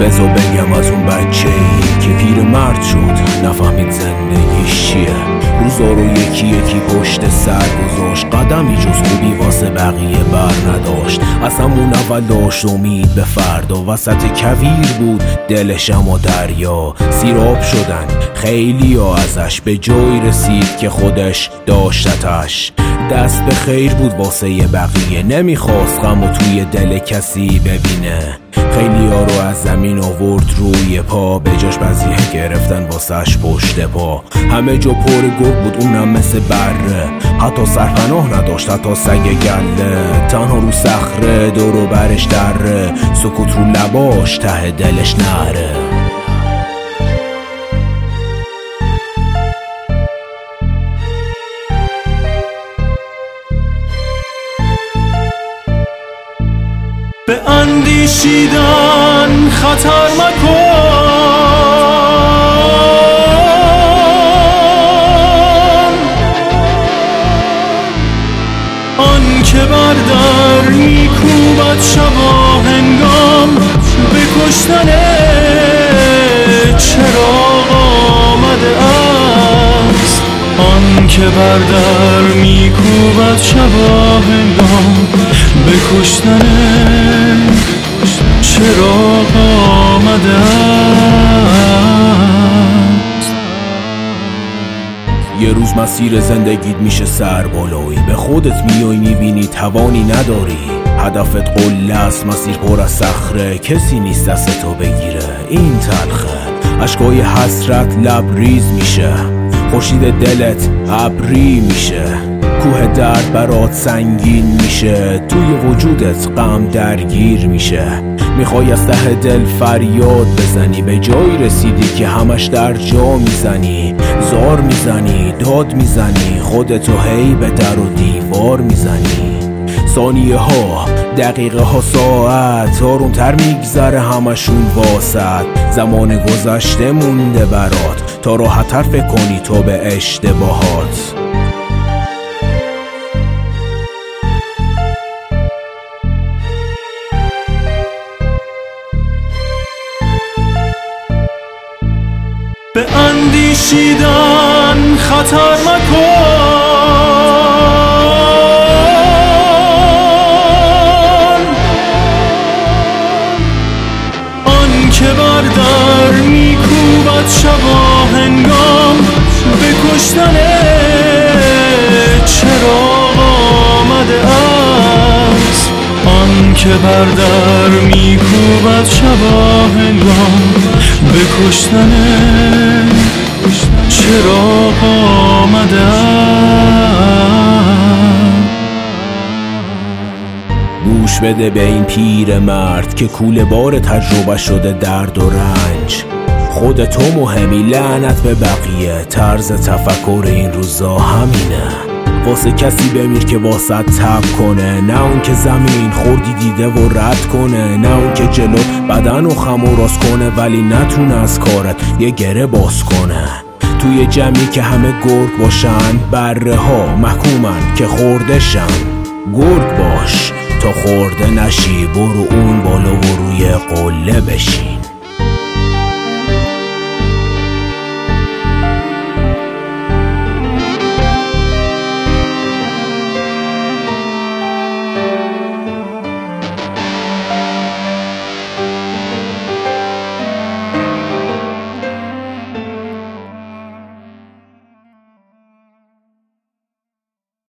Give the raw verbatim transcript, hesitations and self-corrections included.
بذار بگم از اون بچه ای که پیر مرد شد نفهمید زندگیش چیه. روزا رو یکی یکی پشت سر گذاشت، قدمی جز خوبی واسه بقیه بر نداشت. از همون اول داشت امید به فردا، وسط کویر بود دلش اما دریا. سیراب شدن خیلی ها ازش، به جایی رسید که خودش داشتتش. دست به خیر بود واسه ی بقیه، نمیخواست غم و توی دل کسی ببینه. خیلی ها رو از زمین آورد روی پا، به جاش بعضیه گرفتن واسهش پشت پا. همه جا پر گرگ بود اونم مثل بره، حتی سرپناه نداشت حتی سگ گله. تنها رو صخره دور و برش دره، سکوت رو لباش ته دلش نره. به اندیشیدن خطر مکن، آن که بر در میکوبد شب و هنگام، به کشتن چراغ آمده است. آن که بر در میکوبد شب و هنگام، به کشتن چراغ آمده است. یه روز مسیر زندگیت میشه سربالایی، به خودت میای میبینی توانی نداری. هدفت قله است، مسیر پر از صخره، کسی نیست دستتو بگیره. این تلخه، اشکای حسرت لبریز میشه، خورشید دلت ابری میشه. کوه درد برات سنگین میشه، توی وجودت غم درگیر میشه. میخوای از ته دل فریاد بزنی، به جایی رسیدی که همش در جا میزنی. زار میزنی، داد میزنی، خودتو هی به در و دیوار میزنی. ثانیه ها، دقیقه ها، ساعت آرومتر میگذره همشون واسط. زمان گذشته مونده برات تا راحت‌تر فکر کنی تو به اشتباهات. به اندیشیدن خطر مکن، آن که بر در میکوبد شب و هنگام، به کشتن چراغ آمده است. آن که بر در میکوبد شب و هنگام، به کشتن چراغ آمده است. گوش بده به این پیر مرد که کوله بار تجربه شده درد و رنج. خودتو مهمی، لعنت به بقیه، طرز تفکر این روزا همینه. واسه کسی بمیر که واسه تب کنه، نه اون که زمین خوردی دیده و رد کنه. نه اون که جلوت بدن و خم و راست کنه ولی نتونه از کارت یه گره باز کنه. توی جمعی که همه گرگ باشن، بره ها محکومن که خورده شن. گرگ باش تا خورده نشی، برو اون بالا و روی قله بشی.